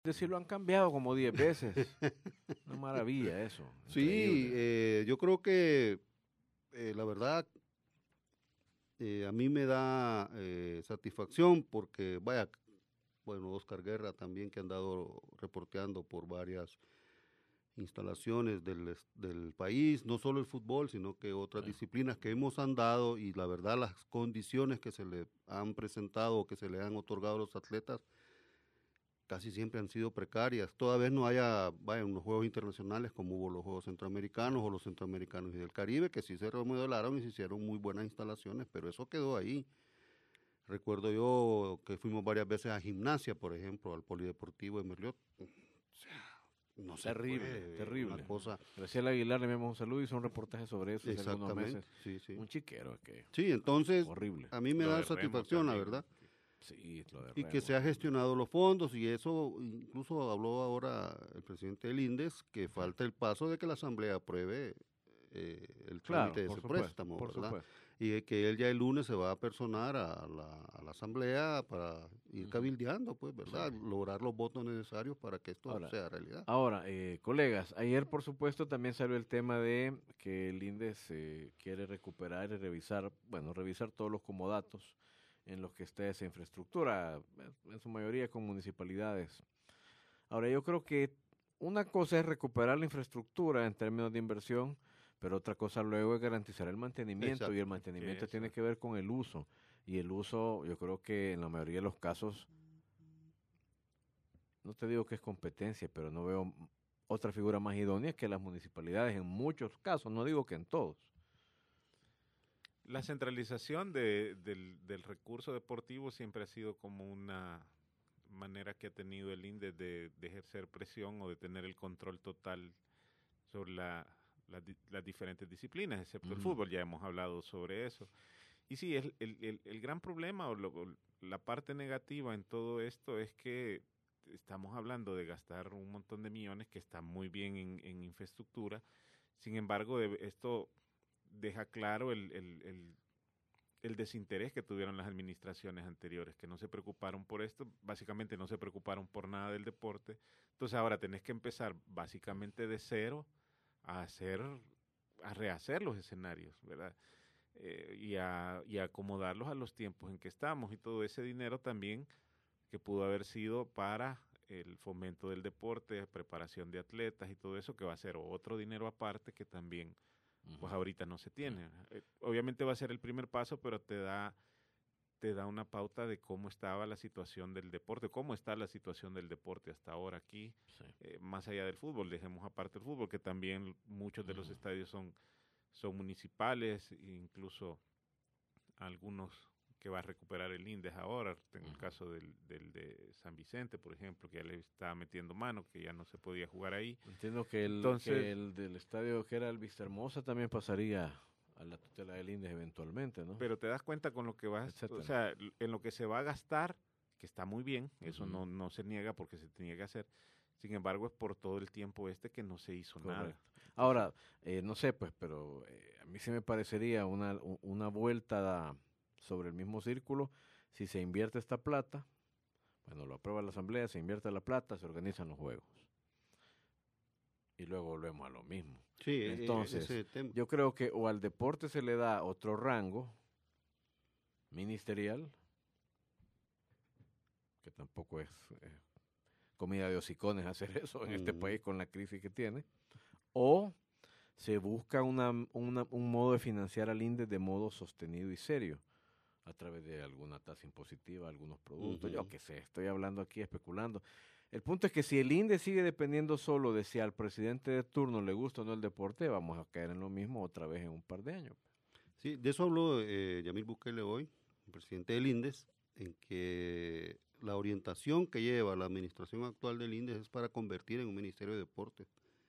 decir, lo han cambiado como 10 veces. Una maravilla eso. Sí, Increíble. yo creo que la verdad a mí me da satisfacción porque, vaya, bueno, Oscar Guerra también que han dado reporteando por varias instalaciones del país, no solo el fútbol, sino que otras Sí. disciplinas que hemos andado y la verdad las condiciones que se le han presentado o que se le han otorgado a los atletas casi siempre han sido precarias. Toda vez no haya, vaya, unos juegos internacionales como hubo los Juegos Centroamericanos o los Centroamericanos y del Caribe, que sí se remodelaron y se hicieron muy buenas instalaciones, pero eso quedó ahí. Recuerdo yo que fuimos varias veces a gimnasia, por ejemplo, al Polideportivo de Merliot. O sea, no se Terrible, puede, una terrible. cosa. Graciela Aguilar le enviamos un saludo, hizo un reportaje sobre eso hace algunos Exactamente, meses. sí, sí. Un chiquero, es que Sí, entonces horrible. a mí me Lo da de Remo satisfacción, la también. verdad, Sí, lo de y que Remo. se ha gestionado los fondos y eso, incluso habló ahora el presidente del INDES, que Sí. falta el paso de que la Asamblea apruebe el Claro, trámite de por ese supuesto, préstamo, por ¿verdad? supuesto. Y de que él ya el lunes se va a personar a la Asamblea para ir Ujú. cabildeando, pues, ¿verdad? Sí. Lograr los votos necesarios para que esto Ahora, sea realidad. colegas, ayer por supuesto también salió el tema de que el INDES quiere recuperar y revisar, bueno, revisar todos los comodatos en los que esté esa infraestructura, en su mayoría con municipalidades. Ahora, yo creo que una cosa es recuperar la infraestructura en términos de inversión, pero otra cosa luego es garantizar el mantenimiento y el Exacto. mantenimiento Eso. tiene que ver con el uso. Y el uso, yo creo que en la mayoría de los casos, no te digo que es competencia, pero no veo otra figura más idónea que las municipalidades en muchos casos, no digo que en todos. La centralización del recurso deportivo siempre ha sido como una manera que ha tenido el INDE de ejercer presión o de tener el control total sobre las diferentes disciplinas, excepto el Ujú. fútbol, ya hemos hablado sobre eso. Y sí, el gran problema o la parte negativa en todo esto es que estamos hablando de gastar un montón de millones que está muy bien en infraestructura. Sin embargo, esto deja claro el desinterés que tuvieron las administraciones anteriores, que no se preocuparon por esto, básicamente no se preocuparon por nada del deporte. Entonces ahora tenés que empezar básicamente de cero a hacer, a rehacer los escenarios, ¿verdad? Y a acomodarlos a los tiempos en que estamos. Y todo ese dinero también que pudo haber sido para el fomento del deporte, preparación de atletas y todo eso, que va a ser otro dinero aparte que también pues Ujú. ahorita no se Sí. tiene. Obviamente va a ser el primer paso, pero te da una pauta de cómo estaba la situación del deporte, cómo está la situación del deporte hasta ahora aquí, Sí. más allá del fútbol, dejemos aparte el fútbol, que también muchos de los Ujú. estadios son municipales, e incluso algunos que va a recuperar el INDES ahora, en el Ujú. caso del de San Vicente, por ejemplo, que ya le está metiendo mano, que ya no se podía jugar ahí. Entiendo Entonces, que el del estadio que era el Vista Hermosa también pasaría a la tutela del INDES eventualmente, ¿no? pero te das cuenta con lo que vas, o Etcétera. sea, en lo que se va a gastar, que está muy bien, eso Ujú. no se niega porque se tenía que hacer. Sin embargo, es por todo el tiempo que no se hizo nada. Correcto. Entonces, Ahora, no sé, pues, pero a mí se me parecería una vuelta sobre el mismo círculo si se invierte esta plata. Bueno, lo aprueba la asamblea, se invierte la plata, se organizan los juegos. Y luego volvemos a lo mismo. Sí, Entonces, ese tema. yo creo que o al deporte se le da otro rango ministerial, que tampoco es comida de hocicones hacer eso en este Ujú. país con la crisis que tiene, o se busca un modo de financiar al INDE de modo sostenido y serio, a través de alguna tasa impositiva, algunos productos, yo Ujú. qué sé, estoy hablando aquí, especulando. El punto es que si el INDE sigue dependiendo solo de si al presidente de turno le gusta o no el deporte, vamos a caer en lo mismo otra vez en un par de años. Sí, de eso habló Yamil Bukele hoy, el presidente del INDES, en que la orientación que lleva la administración actual del INDES es para convertir en un ministerio de deportes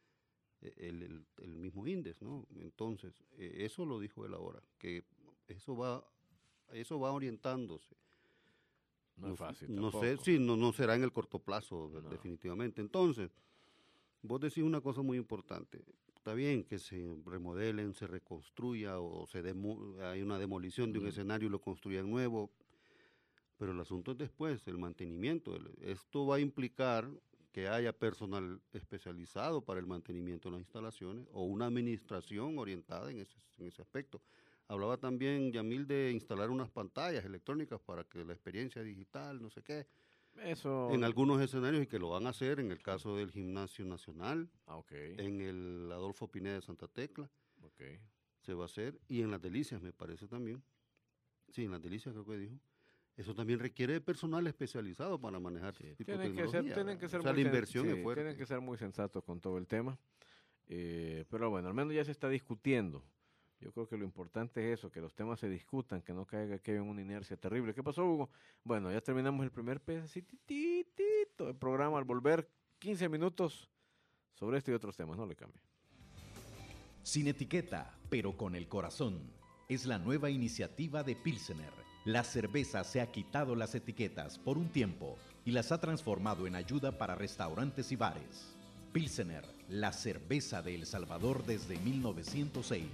el mismo INDES, ¿no? Entonces, eso lo dijo él ahora, que eso va, eso va orientándose. No es No, fácil no sé tampoco. si no será en el corto plazo, No. definitivamente. Entonces, vos decís una cosa muy importante. Está bien que se remodelen, se reconstruya o hay una demolición de un Ujú. escenario y lo construyan nuevo, pero el asunto es después, el mantenimiento. Esto va a implicar que haya personal especializado para el mantenimiento de las instalaciones o una administración orientada en ese aspecto. Hablaba también, Yamil, de instalar unas pantallas electrónicas para que la experiencia digital, no sé qué, Eso. en algunos escenarios, y que lo van a hacer en el caso del Gimnasio Nacional, Okay. en el Adolfo Pineda de Santa Tecla, Okay. se va a hacer, y en Las Delicias me parece también. Sí, en Las Delicias creo que dijo. Eso también requiere de personal especializado para manejar Sí, este tipo de tienen tecnología. que ser O sea, la muy inversión sí, es fuerte. tienen que ser muy sensatos con todo el tema. Pero bueno, al menos ya se está discutiendo. Yo creo que lo importante es eso, que los temas se discutan, que no caiga aquello en una inercia terrible. ¿Qué pasó, Hugo? Bueno, ya terminamos el primer pedacito del programa. Al volver, 15 minutos sobre este y otros temas. No le cambie. Sin etiqueta, pero con el corazón. Es la nueva iniciativa de Pilsener. La cerveza se ha quitado las etiquetas por un tiempo y las ha transformado en ayuda para restaurantes y bares. Pilsener, la cerveza de El Salvador desde 1906.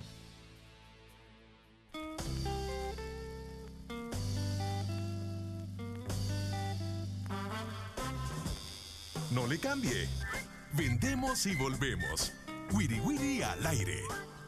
No le cambie. Vendemos y volvemos. Wiri Wiri al aire.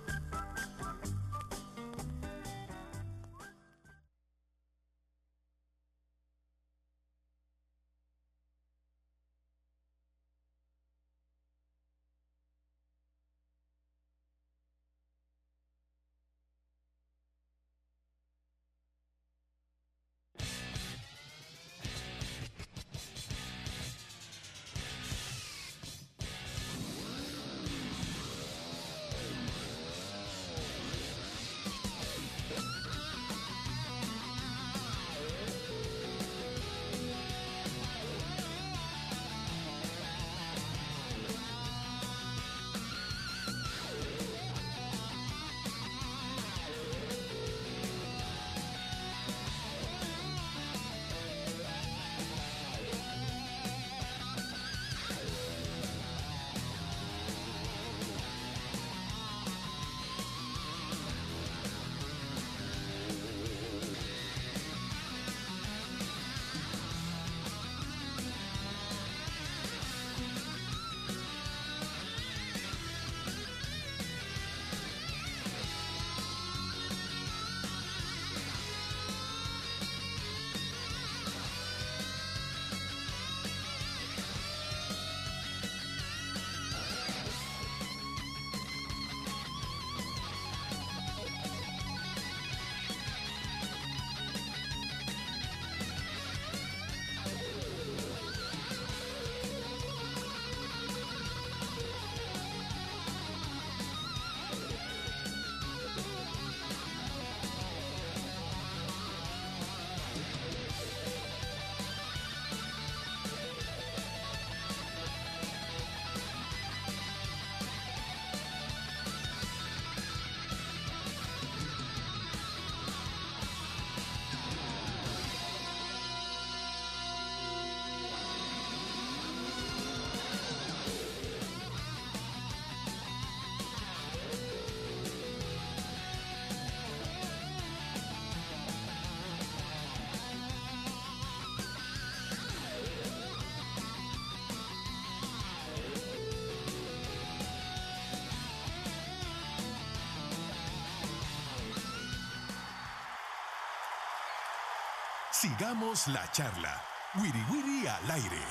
Sigamos la charla. Wiri Wiri al aire.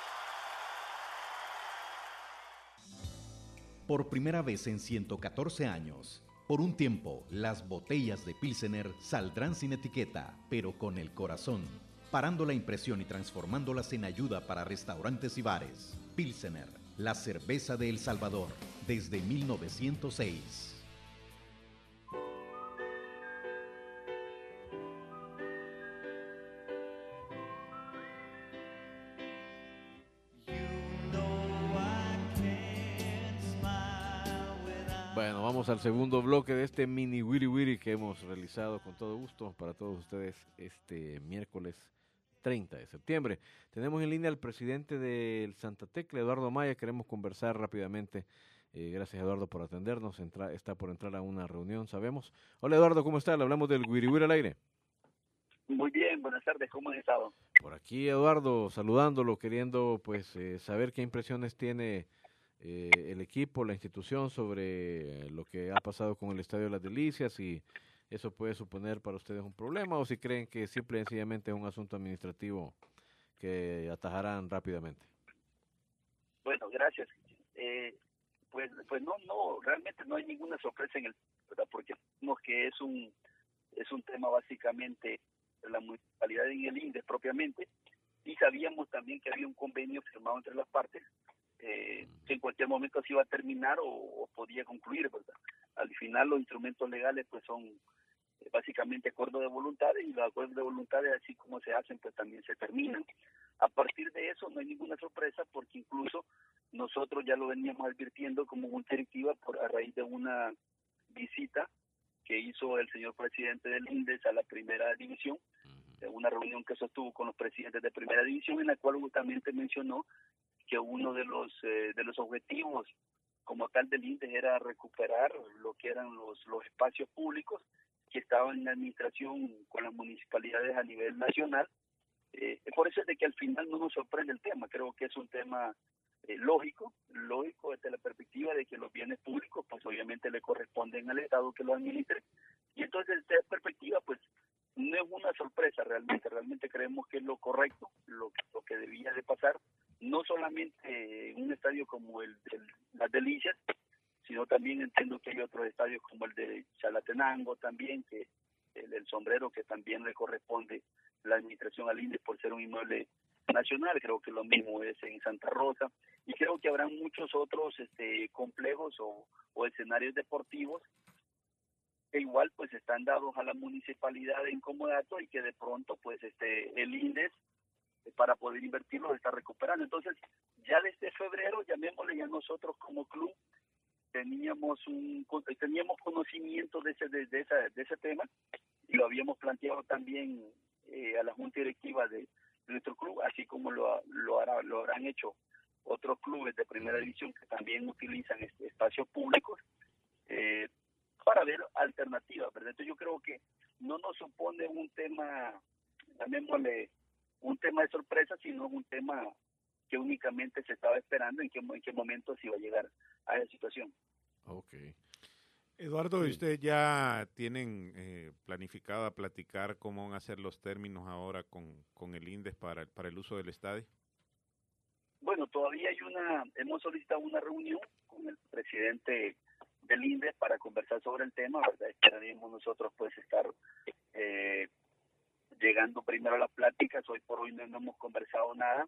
Por primera vez en 114 años, por un tiempo, las botellas de Pilsener saldrán sin etiqueta, pero con el corazón, parando la impresión y transformándolas en ayuda para restaurantes y bares. Pilsener, la cerveza de El Salvador, desde 1906. Bueno, vamos al segundo bloque de este mini Wiri Wiri que hemos realizado con todo gusto para todos ustedes este miércoles 30 de septiembre. Tenemos en línea al presidente del Santa Tecla, Eduardo Maya. Queremos conversar rápidamente. Gracias, Eduardo, por atendernos. Está por entrar a una reunión, sabemos. Hola, Eduardo, ¿cómo está? Le hablamos del Wiri Wiri al aire. Muy bien, buenas tardes, ¿cómo han estado? Por aquí, Eduardo, saludándolo, queriendo pues saber qué impresiones tiene el equipo, la institución sobre lo que ha pasado con el Estadio de las Delicias, y eso puede suponer para ustedes un problema, o si creen que simple y sencillamente es un asunto administrativo que atajarán rápidamente. Bueno, gracias. Pues no, realmente no hay ninguna sorpresa en el, ¿verdad? Porque vemos que es un tema básicamente de la municipalidad en el INDES propiamente, y sabíamos también que había un convenio firmado entre las partes, que en cualquier momento se iba a terminar o podía concluir, ¿verdad? Al final los instrumentos legales pues son básicamente acuerdos de voluntades, y los acuerdos de voluntades, así como se hacen, pues también se terminan. A partir de eso no hay ninguna sorpresa, porque incluso nosotros ya lo veníamos advirtiendo como junta directiva a raíz de una visita que hizo el señor presidente del INDES a la primera división, de una reunión que sostuvo con los presidentes de primera división, en la cual justamente mencionó que uno de los objetivos como tal del INDES era recuperar lo que eran los espacios públicos que estaban en la administración con las municipalidades a nivel nacional. Por eso es de que al final no nos sorprende el tema. Creo que es un tema lógico desde la perspectiva de que los bienes públicos pues obviamente le corresponden al Estado que lo administre, y entonces desde esa perspectiva pues no es una sorpresa realmente creemos que es lo correcto, lo que debía de pasar, no solamente en un estadio como el de Las Delicias, sino también entiendo que hay otros estadios como el de Chalatenango también, que el Sombrero, que también le corresponde la administración al INDES por ser un inmueble nacional. Creo que lo mismo es en Santa Rosa, y creo que habrá muchos otros complejos o escenarios deportivos que igual pues están dados a la municipalidad en comodato, y que de pronto pues el INDES para poder invertirlos está recuperando. Entonces ya desde febrero, llamémosle, ya nosotros como club teníamos conocimiento de ese tema, y lo habíamos planteado también a la junta directiva de nuestro club, así como lo habrán hecho otros clubes de primera división que también utilizan espacios públicos para ver alternativas, ¿verdad? Entonces yo creo que no nos supone un tema, llamémosle, un tema de sorpresa, sino un tema que únicamente se estaba esperando en qué momento se iba a llegar a esa situación. Okay. Eduardo, ¿y ustedes ya tienen planificado a platicar cómo van a ser los términos ahora con el INDES para el uso del estadio? Bueno, todavía hemos solicitado una reunión con el presidente del INDES para conversar sobre el tema, ¿verdad? Esperaremos nosotros pues estar llegando primero a las pláticas. Hoy por hoy no hemos conversado nada.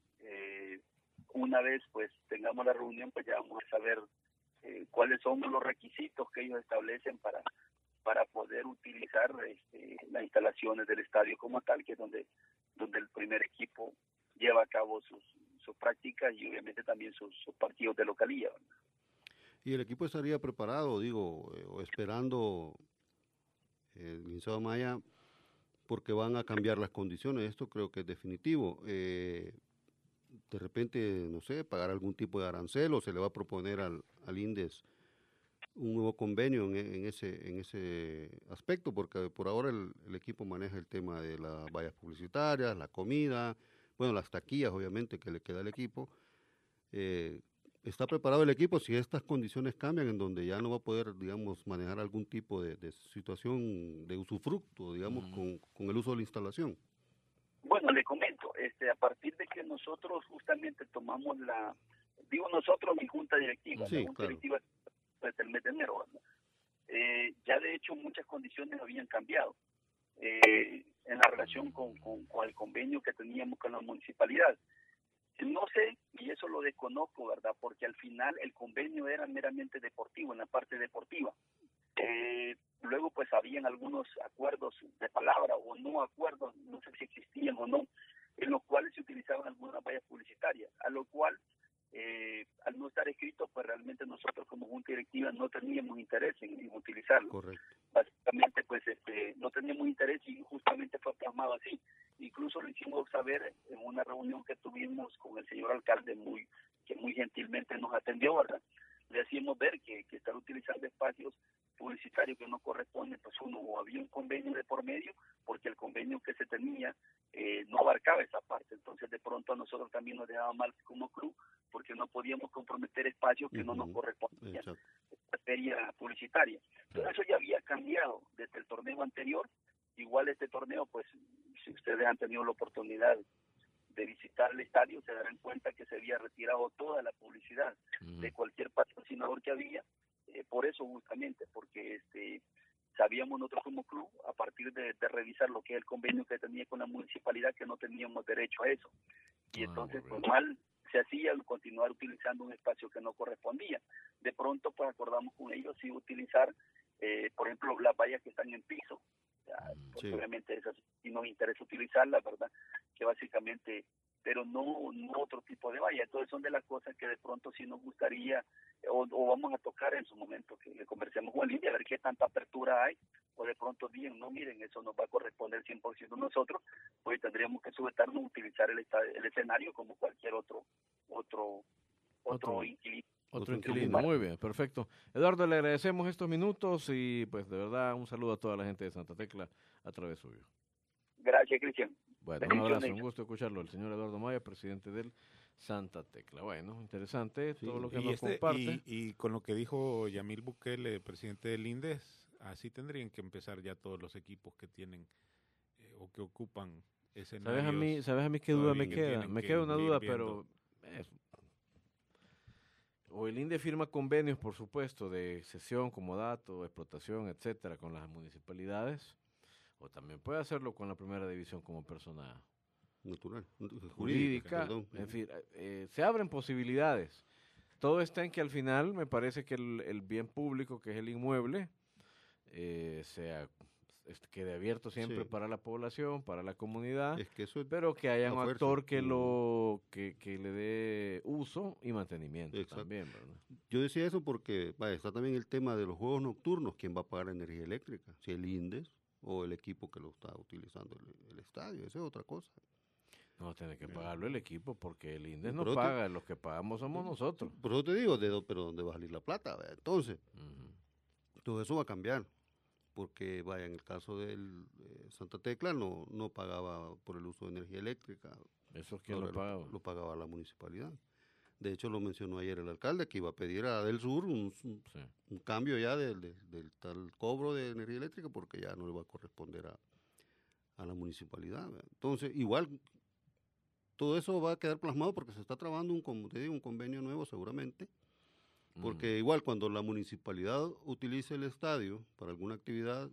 Una vez pues tengamos la reunión, pues ya vamos a saber cuáles son los requisitos que ellos establecen para poder utilizar las instalaciones del estadio como tal, que es donde el primer equipo lleva a cabo sus prácticas y obviamente también sus partidos de localía, ¿verdad? Y el equipo estaría preparado, o esperando el licenciado Maya, porque van a cambiar las condiciones. Esto creo que es definitivo. De repente, no sé, pagar algún tipo de arancel, o se le va a proponer al INDES un nuevo convenio en ese aspecto, porque por ahora el equipo maneja el tema de las vallas publicitarias, la comida, bueno, las taquillas obviamente que le queda al equipo. ¿Está preparado el equipo si estas condiciones cambian, en donde ya no va a poder, digamos, manejar algún tipo de situación de usufructo, digamos, con el uso de la instalación? Bueno, le comento, a partir de que nosotros justamente tomamos nosotros, mi junta directiva, sí, la junta claro. directiva desde el mes de enero, ¿verdad? Ya de hecho muchas condiciones habían cambiado en la relación con el convenio que teníamos con la municipalidad. No sé, y eso lo desconozco, ¿verdad? Porque al final el convenio era meramente deportivo, en la parte deportiva. Luego pues habían algunos acuerdos de palabra o no acuerdos, no sé si existían o no, en los cuales se utilizaban algunas vallas publicitarias, a lo cual al no estar escrito pues realmente nosotros como junta directiva no teníamos interés en utilizarlo. Correcto. Básicamente pues no teníamos interés, y justamente fue plasmado así. Incluso lo hicimos saber en una reunión que tuvimos con el señor alcalde, que muy gentilmente nos atendió, ¿verdad? Le hacíamos ver que estar utilizando espacios publicitario que no corresponde, pues uno, o había un convenio de por medio, porque el convenio que se tenía no abarcaba esa parte. Entonces, de pronto a nosotros también nos dejaba mal como club, porque no podíamos comprometer espacios que no nos correspondían en materia publicitaria. Pero eso ya había cambiado desde el torneo anterior. Igual este torneo, pues, si ustedes han tenido la oportunidad de visitar el estadio, se darán cuenta que se había retirado toda la publicidad de cualquier patrocinador que había, por eso justamente, porque sabíamos nosotros como club, a partir de revisar lo que es el convenio que tenía con la municipalidad, que no teníamos derecho a eso. Y entonces, pues mal se hacía continuar utilizando un espacio que no correspondía. De pronto, pues acordamos con ellos sí utilizar, por ejemplo, las vallas que están en piso. Pues, obviamente esas sí nos interesa utilizarlas, ¿verdad? Que básicamente, pero no otro tipo de valla. Entonces son de las cosas que de pronto sí nos gustaría o vamos a tocar en su momento, que conversemos con Lindy a ver qué tanta apertura hay, o de pronto bien, no miren, eso nos va a corresponder 100% a nosotros, pues tendríamos que sujetarnos a utilizar el escenario como cualquier otro inquilino. Otro inquilino, muy bien, perfecto. Eduardo, le agradecemos estos minutos y pues de verdad un saludo a toda la gente de Santa Tecla a través suyo. Gracias, Cristian. Bueno, un abrazo, un gusto escucharlo. El señor Eduardo Maya, presidente del Santa Tecla. Bueno, interesante todo lo que nos comparte. Y con lo que dijo Yamil Bukele, presidente del INDES, así tendrían que empezar ya todos los equipos que tienen o que ocupan escenarios. ¿Sabes a mí qué duda me queda? Me queda una duda, pero... O el INDE firma convenios, por supuesto, de cesión, comodato, explotación, etcétera, con las municipalidades, o también puede hacerlo con la primera división como persona natural, jurídica, en fin, se abren posibilidades. Todo está en que al final me parece que el bien público, que es el inmueble, quede abierto siempre para la población, para la comunidad, pero que haya un actor que le dé uso y mantenimiento también, ¿verdad? Yo decía eso porque está también el tema de los juegos nocturnos, ¿quién va a pagar energía eléctrica? Si el INDES o el equipo que lo está utilizando el estadio, eso es otra cosa. No, tiene que pagarlo el equipo porque el INDES no paga, los que pagamos somos nosotros. Por eso te digo, pero ¿dónde va a salir la plata? ¿Verdad? Entonces, todo eso va a cambiar. Porque, en el caso del Santa Tecla no pagaba por el uso de energía eléctrica. ¿Eso es quién lo pagaba? Lo pagaba la municipalidad. De hecho, lo mencionó ayer el alcalde, que iba a pedir a Del Sur un cambio ya del tal cobro de energía eléctrica, porque ya no le va a corresponder a la municipalidad. ¿Verdad? Entonces, igual, todo eso va a quedar plasmado porque se está trabajando un convenio nuevo seguramente. Porque igual cuando la municipalidad utilice el estadio para alguna actividad,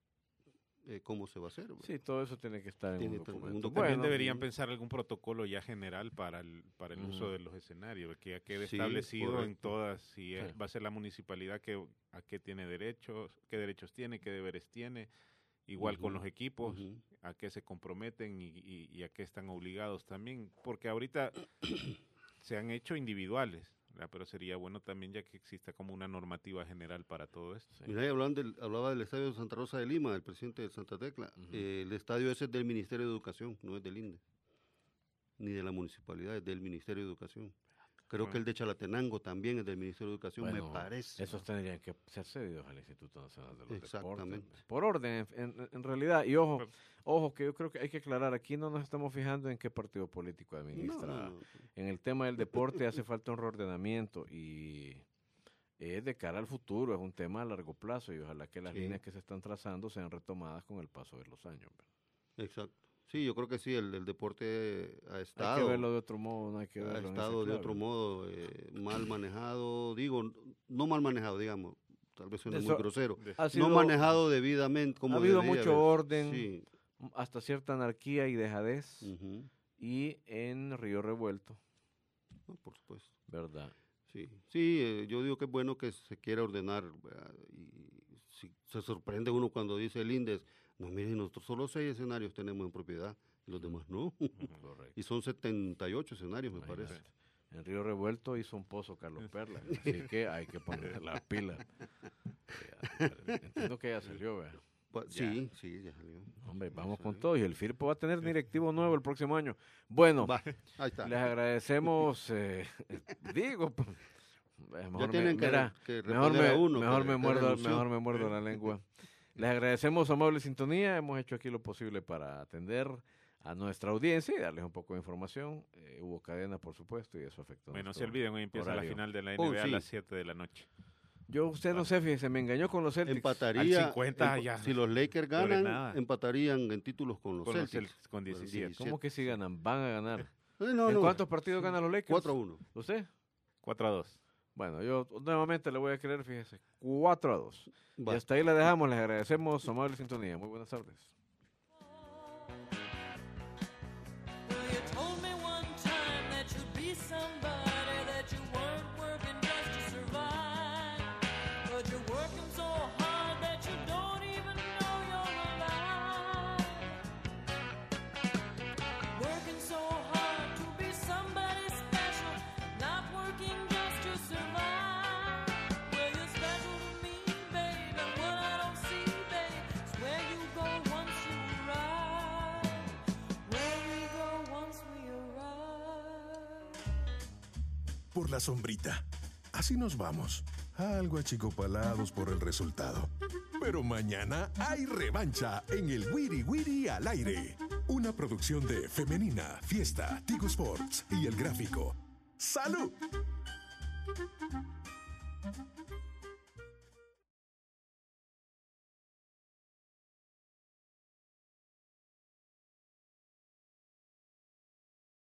¿cómo se va a hacer? ¿Verdad? Sí, todo eso tiene que estar en un documento. También deberían pensar algún protocolo ya general para el uso de los escenarios, que ya quede establecido en todas, si va a ser la municipalidad a qué tiene derechos, qué derechos tiene, qué deberes tiene, igual con los equipos, a qué se comprometen y a qué están obligados también, porque ahorita se han hecho individuales. Pero sería bueno también ya que exista como una normativa general para todo esto. Mira, hablaba del estadio de Santa Rosa de Lima, del presidente de Santa Tecla. El estadio ese es del Ministerio de Educación, no es del INDE, ni de la municipalidad, es del Ministerio de Educación. Creo que el de Chalatenango también es del Ministerio de Educación, me parece. Esos tendrían que ser cedidos al Instituto Nacional de los Exactamente. Deportes. Por orden, en realidad. Y ojo, que yo creo que hay que aclarar, aquí no nos estamos fijando en qué partido político administra. No. En el tema del deporte hace falta un reordenamiento y es de cara al futuro, es un tema a largo plazo y ojalá que las líneas que se están trazando sean retomadas con el paso de los años. Exacto. Sí, yo creo que sí, el deporte ha estado... Hay que verlo de otro modo, no hay que verlo ha estado de otro modo, mal manejado, no mal manejado, digamos, tal vez suena muy grosero, no manejado debidamente como ha habido mucho orden, hasta cierta anarquía y dejadez, y en Río Revuelto. No, por supuesto. ¿Verdad? Sí, yo digo que es bueno que se quiera ordenar, y si se sorprende uno cuando dice el INDES, no, miren, nosotros solo 6 escenarios tenemos en propiedad y los demás no. Correcto. Y son 78 escenarios, me parece. En Río Revuelto hizo un pozo Carlos Perla, así que hay que poner las pilas. Entiendo que ya salió, ¿verdad? Sí, ya salió. Hombre, vamos con todo. Y el FIRPO va a tener directivo nuevo el próximo año. Bueno, ahí está. Les agradecemos, Mejor tienen que mejor responder a uno, mejor que me le muerdo, renunció. mejor me muerdo la lengua. Les agradecemos su amable sintonía. Hemos hecho aquí lo posible para atender a nuestra audiencia y darles un poco de información. Hubo cadena, por supuesto, y eso afectó. Bueno, no se nuestro olviden, hoy empieza horario. la final de la NBA a sí. las 7 de la noche. Usted no sé, fíjese, me engañó con los Celtics. Empataría, Al 50 ya. si los Lakers Peor es ganan, nada. empatarían en títulos con los Con los Celtics. Celtics, con 17. ¿Cómo que si ganan? Van a ganar. No, ¿En no, cuántos partidos ganan los Lakers? 4-1. ¿Usted? 4-2. Bueno, yo nuevamente le voy a creer, fíjese, 4-2. Y Va. hasta ahí la dejamos, les agradecemos su amable sintonía. Muy buenas tardes. Well, you told me one time that you'd be somebody, that you weren't working just to survive. But you're working so hard that you don't even know you're alive. Working so hard to be somebody special, not working just to survive. Well, you're special to me, babe, and what I don't see, babe, is where you go once you arrive. Where we go once we arrive. Por la sombrita. Así nos vamos. Algo achicopalados por el resultado. Pero mañana hay revancha en el Wiri Wiri al aire. Una producción de Femenina, Fiesta, Tigo Sports y El Gráfico. ¡Salud!